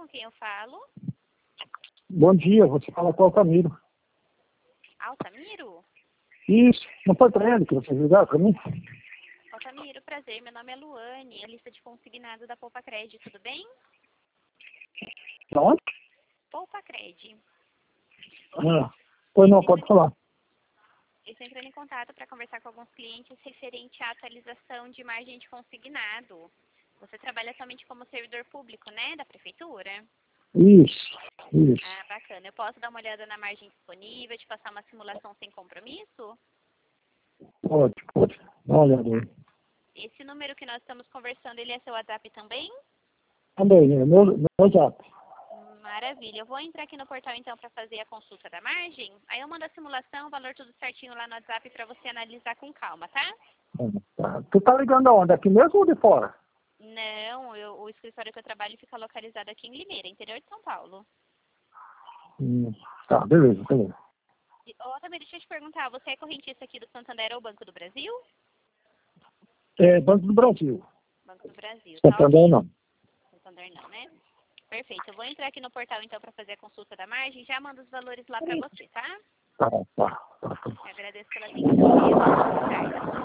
com quem eu falo? Bom dia, você fala com o Altamiro. Altamiro? Isso, não foi para ele que você ligaram para mim? Altamiro, prazer, meu nome é Luane, a lista de consignado da Poupa Cred, tudo bem? Onde? Poupa Cred. Pois não, pode falar. Eu estou entrando em contato para conversar com alguns clientes referente à atualização de margem de consignado. Você trabalha somente como servidor público, né, da prefeitura? Isso. Ah, bacana. Eu posso dar uma olhada na margem disponível, te passar uma simulação sem compromisso? Pode. Dá uma olhada aí. Esse número que nós estamos conversando, ele é seu WhatsApp também? Também, é meu zap. Maravilha. Eu vou entrar aqui no portal então para fazer a consulta da margem. Aí eu mando a simulação, o valor tudo certinho lá no WhatsApp para você analisar com calma, tá? Tá. Tu tá ligando aonde? Aqui mesmo ou de fora? Não, o escritório que eu trabalho fica localizado aqui em Limeira, interior de São Paulo. Tá, beleza. Também deixa eu te perguntar, você é correntista aqui do Santander ou Banco do Brasil? É Banco do Brasil. Banco do Brasil, tá? Santander não. Santander não, né? Perfeito. Eu vou entrar aqui no portal então para fazer a consulta da margem e já mando os valores lá para você, tá? Tá. Eu agradeço pela atenção. Boa tarde.